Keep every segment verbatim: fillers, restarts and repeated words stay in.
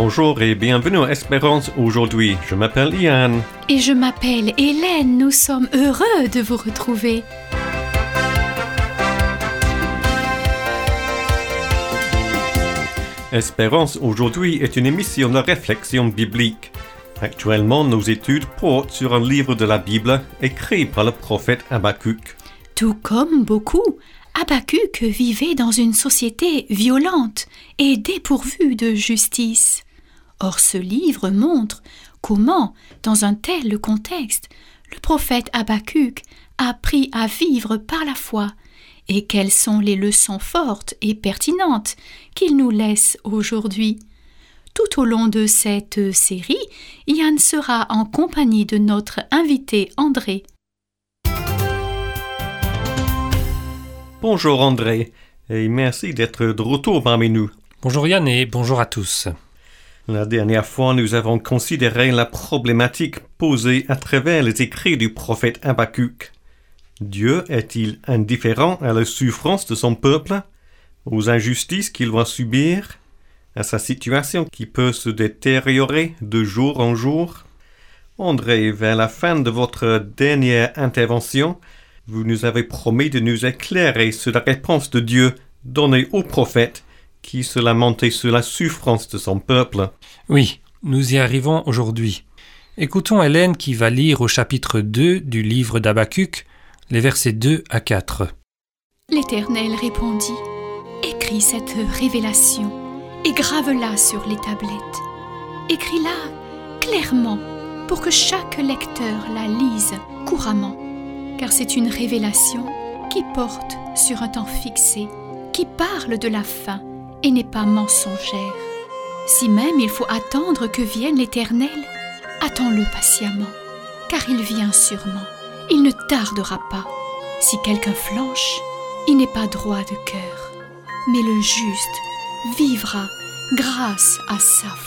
Bonjour et bienvenue à Espérance aujourd'hui. Je m'appelle Ian. Et je m'appelle Hélène. Nous sommes heureux de vous retrouver. Espérance aujourd'hui est une émission de réflexion biblique. Actuellement, nos études portent sur un livre de la Bible écrit par le prophète Habakkuk. Tout comme beaucoup, Habakkuk vivait dans une société violente et dépourvue de justice. Or, ce livre montre comment, dans un tel contexte, le prophète Habakkuk a appris à vivre par la foi et quelles sont les leçons fortes et pertinentes qu'il nous laisse aujourd'hui. Tout au long de cette série, Yann sera en compagnie de notre invité André. Bonjour André, et merci d'être de retour parmi nous. Bonjour Yann et bonjour à tous. La dernière fois, nous avons considéré la problématique posée à travers les écrits du prophète Habakkuk. Dieu est-il indifférent à la souffrance de son peuple, aux injustices qu'il va subir, à sa situation qui peut se détériorer de jour en jour? André, vers la fin de votre dernière intervention, vous nous avez promis de nous éclairer sur la réponse de Dieu donnée au prophète qui se lamentait sur la souffrance de son peuple. Oui, nous y arrivons aujourd'hui. Écoutons Hélène qui va lire au chapitre deux du livre d'Habakkuk, les versets deux à quatre. L'Éternel répondit : « Écris cette révélation et grave-la sur les tablettes. Écris-la clairement pour que chaque lecteur la lise couramment. Car c'est une révélation qui porte sur un temps fixé, qui parle de la fin et n'est pas mensongère. Si même il faut attendre que vienne l'Éternel, attends-le patiemment, car il vient sûrement, il ne tardera pas. Si quelqu'un flanche, il n'est pas droit de cœur, mais le juste vivra grâce à sa foi. »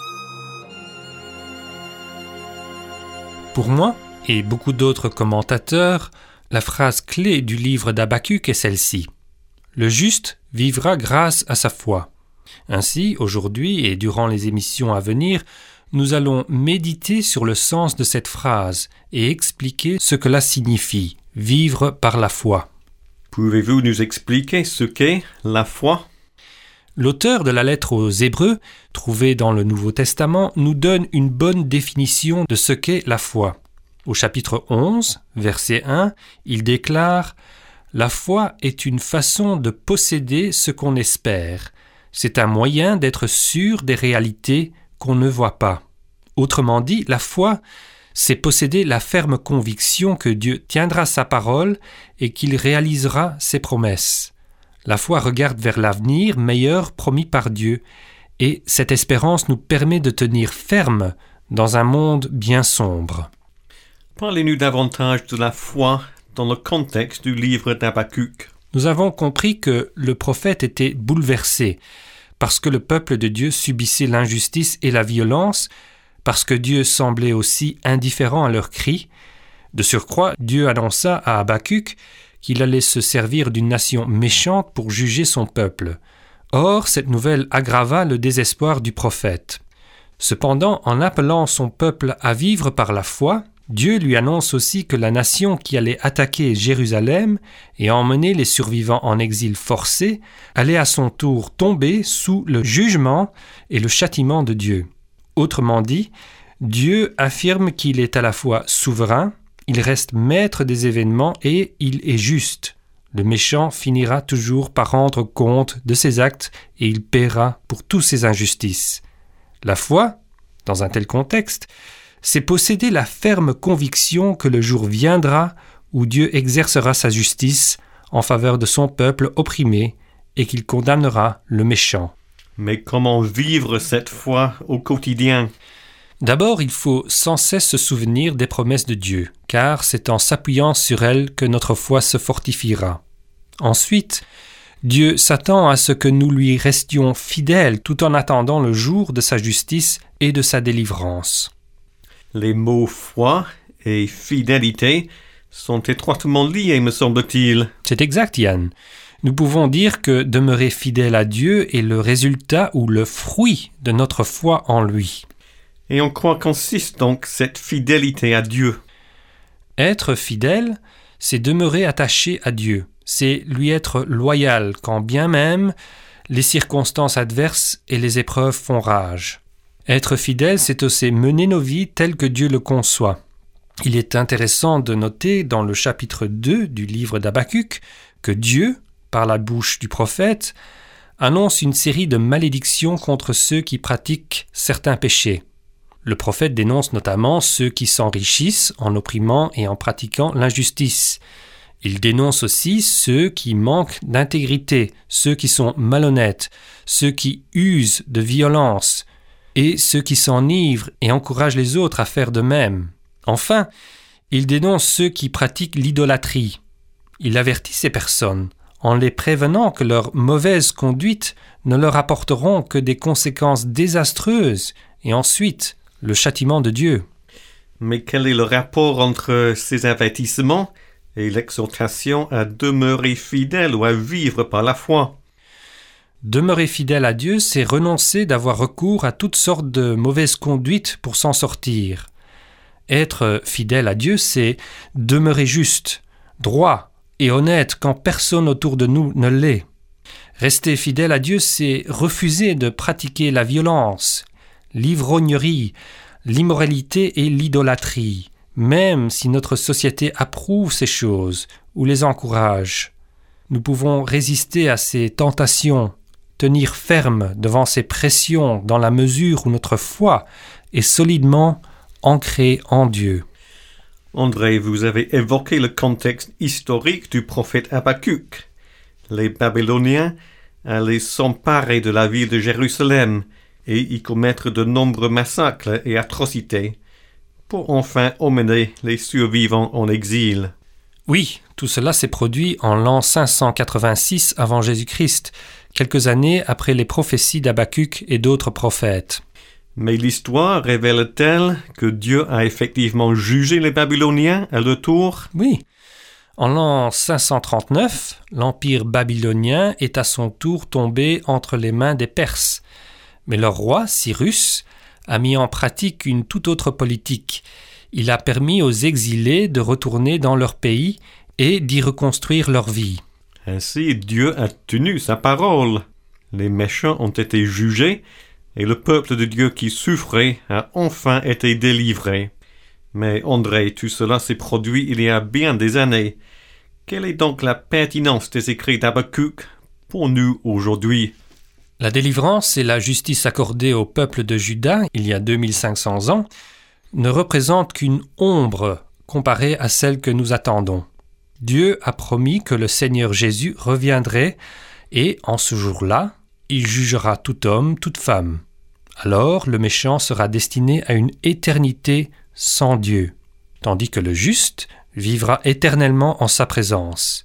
Pour moi, et beaucoup d'autres commentateurs, la phrase clé du livre d'Habakkuk est celle-ci. Le juste vivra grâce à sa foi. Ainsi, aujourd'hui et durant les émissions à venir, nous allons méditer sur le sens de cette phrase et expliquer ce que cela signifie, vivre par la foi. Pouvez-vous nous expliquer ce qu'est la foi ? L'auteur de la lettre aux Hébreux, trouvée dans le Nouveau Testament, nous donne une bonne définition de ce qu'est la foi. Au chapitre onze, verset un, il déclare « La foi est une façon de posséder ce qu'on espère. C'est un moyen d'être sûr des réalités qu'on ne voit pas. » Autrement dit, la foi, c'est posséder la ferme conviction que Dieu tiendra sa parole et qu'il réalisera ses promesses. La foi regarde vers l'avenir meilleur promis par Dieu et cette espérance nous permet de tenir ferme dans un monde bien sombre. Parlez-nous davantage de la foi dans le contexte du livre d'Habakkuk. Nous avons compris que le prophète était bouleversé parce que le peuple de Dieu subissait l'injustice et la violence, parce que Dieu semblait aussi indifférent à leurs cris. De surcroît, Dieu annonça à Habakkuk qu'il allait se servir d'une nation méchante pour juger son peuple. Or, cette nouvelle aggrava le désespoir du prophète. Cependant, en appelant son peuple à vivre par la foi, Dieu lui annonce aussi que la nation qui allait attaquer Jérusalem et emmener les survivants en exil forcé allait à son tour tomber sous le jugement et le châtiment de Dieu. Autrement dit, Dieu affirme qu'il est à la fois souverain, il reste maître des événements et il est juste. Le méchant finira toujours par rendre compte de ses actes et il paiera pour toutes ses injustices. La foi, dans un tel contexte, c'est posséder la ferme conviction que le jour viendra où Dieu exercera sa justice en faveur de son peuple opprimé et qu'il condamnera le méchant. Mais comment vivre cette foi au quotidien ? D'abord, il faut sans cesse se souvenir des promesses de Dieu, car c'est en s'appuyant sur elles que notre foi se fortifiera. Ensuite, Dieu s'attend à ce que nous lui restions fidèles tout en attendant le jour de sa justice et de sa délivrance. Les mots foi et fidélité sont étroitement liés, me semble-t-il. C'est exact, Yann. Nous pouvons dire que demeurer fidèle à Dieu est le résultat ou le fruit de notre foi en lui. Et en quoi consiste donc cette fidélité à Dieu? Être fidèle, c'est demeurer attaché à Dieu. C'est lui être loyal, quand bien même les circonstances adverses et les épreuves font rage. Être fidèle, c'est aussi mener nos vies telles que Dieu le conçoit. Il est intéressant de noter dans le chapitre deux du livre d'Habakkuk que Dieu, par la bouche du prophète, annonce une série de malédictions contre ceux qui pratiquent certains péchés. Le prophète dénonce notamment ceux qui s'enrichissent en opprimant et en pratiquant l'injustice. Il dénonce aussi ceux qui manquent d'intégrité, ceux qui sont malhonnêtes, ceux qui usent de violence, et ceux qui s'enivrent et encouragent les autres à faire de même. Enfin, il dénonce ceux qui pratiquent l'idolâtrie. Il avertit ces personnes en les prévenant que leurs mauvaises conduites ne leur apporteront que des conséquences désastreuses et ensuite le châtiment de Dieu. Mais quel est le rapport entre ces avertissements et l'exhortation à demeurer fidèle ou à vivre par la foi? Demeurer fidèle à Dieu, c'est renoncer d'avoir recours à toutes sortes de mauvaises conduites pour s'en sortir. Être fidèle à Dieu, c'est demeurer juste, droit et honnête quand personne autour de nous ne l'est. Rester fidèle à Dieu, c'est refuser de pratiquer la violence, l'ivrognerie, l'immoralité et l'idolâtrie, même si notre société approuve ces choses ou les encourage. Nous pouvons résister à ces tentations, tenir ferme devant ces pressions dans la mesure où notre foi est solidement ancrée en Dieu. André, vous avez évoqué le contexte historique du prophète Habakkuk. Les Babyloniens allaient s'emparer de la ville de Jérusalem et y commettre de nombreux massacres et atrocités, pour enfin emmener les survivants en exil. Oui, tout cela s'est produit en l'an cinq cent quatre-vingt-six avant Jésus-Christ, quelques années après les prophéties d'Habakkuk et d'autres prophètes. Mais l'histoire révèle-t-elle que Dieu a effectivement jugé les Babyloniens à leur tour? Oui. En l'an cinq cent trente-neuf, l'empire babylonien est à son tour tombé entre les mains des Perses. Mais leur roi, Cyrus, a mis en pratique une toute autre politique. Il a permis aux exilés de retourner dans leur pays et d'y reconstruire leur vie. Ainsi, Dieu a tenu sa parole. Les méchants ont été jugés et le peuple de Dieu qui souffrait a enfin été délivré. Mais André, tout cela s'est produit il y a bien des années. Quelle est donc la pertinence des écrits d'Habakkuk pour nous aujourd'hui? La délivrance et la justice accordée au peuple de Juda il y a deux mille cinq cents ans ne représentent qu'une ombre comparée à celle que nous attendons. Dieu a promis que le Seigneur Jésus reviendrait et, en ce jour-là, il jugera tout homme, toute femme. Alors le méchant sera destiné à une éternité sans Dieu, tandis que le juste vivra éternellement en sa présence.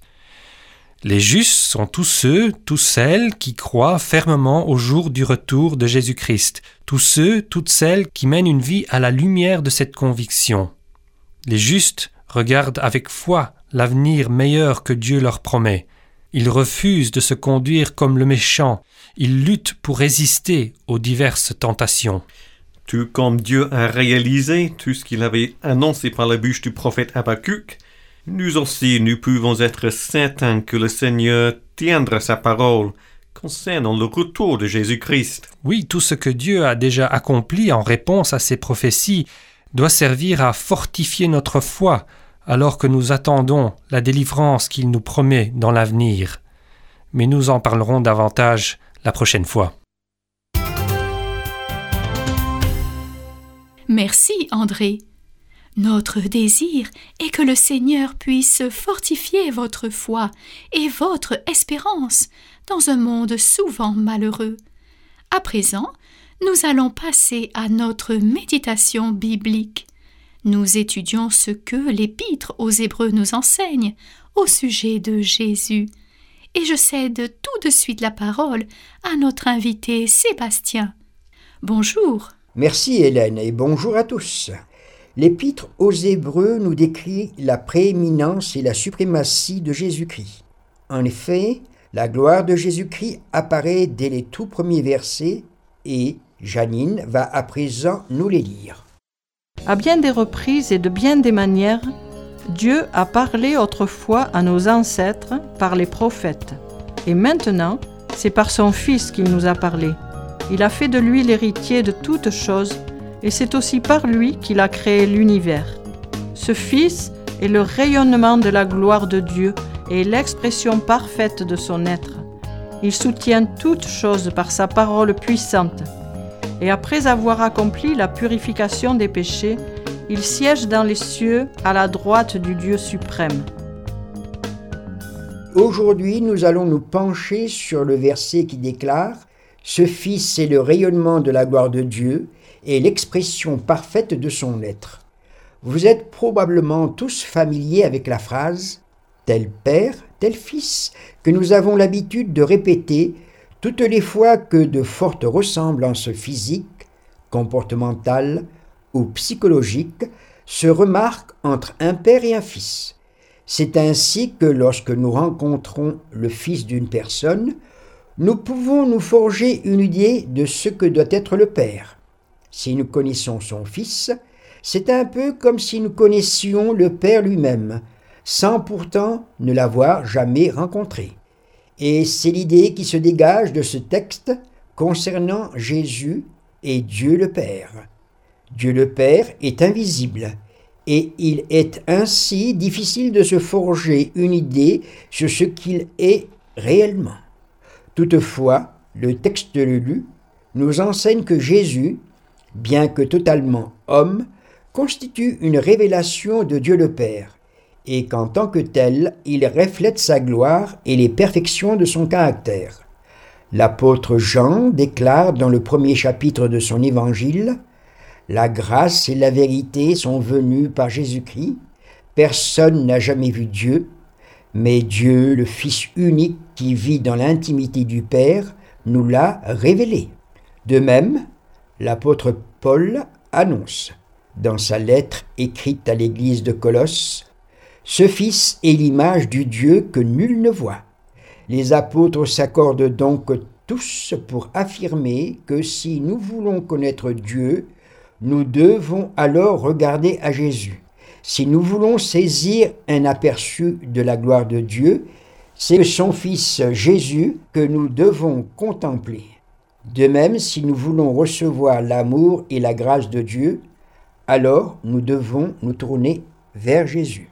Les justes sont tous ceux, tous celles qui croient fermement au jour du retour de Jésus-Christ, tous ceux, toutes celles qui mènent une vie à la lumière de cette conviction. Les justes regardent avec foi l'avenir meilleur que Dieu leur promet. Ils refusent de se conduire comme le méchant. Ils luttent pour résister aux diverses tentations. Tout comme Dieu a réalisé tout ce qu'il avait annoncé par la bouche du prophète Habakkuk, nous aussi nous pouvons être certains que le Seigneur tiendra sa parole concernant le retour de Jésus-Christ. Oui, tout ce que Dieu a déjà accompli en réponse à ces prophéties doit servir à fortifier notre foi alors que nous attendons la délivrance qu'il nous promet dans l'avenir. Mais nous en parlerons davantage la prochaine fois. Merci, André. Notre désir est que le Seigneur puisse fortifier votre foi et votre espérance dans un monde souvent malheureux. À présent, nous allons passer à notre méditation biblique. Nous étudions ce que l'Épître aux Hébreux nous enseigne au sujet de Jésus. Et je cède tout de suite la parole à notre invité Sébastien. Bonjour. Merci Hélène et bonjour à tous. L'Épître aux Hébreux nous décrit la prééminence et la suprématie de Jésus-Christ. En effet, La gloire de Jésus-Christ apparaît dès les tout premiers versets et Janine va à présent nous les lire. À bien des reprises et de bien des manières, Dieu a parlé autrefois à nos ancêtres par les prophètes. Et maintenant, c'est par son Fils qu'il nous a parlé. Il a fait de lui l'héritier de toutes choses, et c'est aussi par lui qu'il a créé l'univers. Ce Fils est le rayonnement de la gloire de Dieu et l'expression parfaite de son être. Il soutient toutes choses par sa parole puissante. Et après avoir accompli la purification des péchés, il siège dans les cieux à la droite du Dieu suprême. Aujourd'hui, nous allons nous pencher sur le verset qui déclare « Ce Fils est le rayonnement de la gloire de Dieu et l'expression parfaite de son être ». Vous êtes probablement tous familiers avec la phrase « tel Père, tel Fils » que nous avons l'habitude de répéter toutes les fois que de fortes ressemblances physiques, comportementales ou psychologiques se remarquent entre un père et un fils. C'est ainsi que lorsque nous rencontrons le fils d'une personne, nous pouvons nous forger une idée de ce que doit être le père. Si nous connaissons son fils, c'est un peu comme si nous connaissions le père lui-même, sans pourtant ne l'avoir jamais rencontré. Et c'est l'idée qui se dégage de ce texte concernant Jésus et Dieu le Père. Dieu le Père est invisible, et il est ainsi difficile de se forger une idée sur ce qu'il est réellement. Toutefois, le texte lu nous enseigne que Jésus, bien que totalement homme, constitue une révélation de Dieu le Père, et qu'en tant que tel, il reflète sa gloire et les perfections de son caractère. L'apôtre Jean déclare dans le premier chapitre de son évangile « La grâce et la vérité sont venues par Jésus-Christ. Personne n'a jamais vu Dieu, mais Dieu, le Fils unique qui vit dans l'intimité du Père, nous l'a révélé. » De même, l'apôtre Paul annonce, dans sa lettre écrite à l'église de Colosse, « Ce Fils est l'image du Dieu que nul ne voit. » Les apôtres s'accordent donc tous pour affirmer que si nous voulons connaître Dieu, nous devons alors regarder à Jésus. Si nous voulons saisir un aperçu de la gloire de Dieu, c'est son Fils Jésus que nous devons contempler. De même, si nous voulons recevoir l'amour et la grâce de Dieu, alors nous devons nous tourner vers Jésus.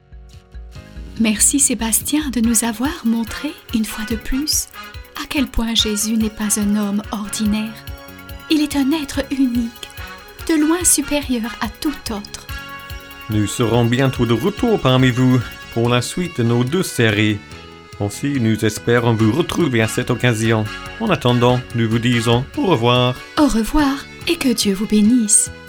Merci Sébastien de nous avoir montré, une fois de plus, à quel point Jésus n'est pas un homme ordinaire. Il est un être unique, de loin supérieur à tout autre. Nous serons bientôt de retour parmi vous pour la suite de nos deux séries. Aussi, nous espérons vous retrouver à cette occasion. En attendant, nous vous disons au revoir. Au revoir et que Dieu vous bénisse.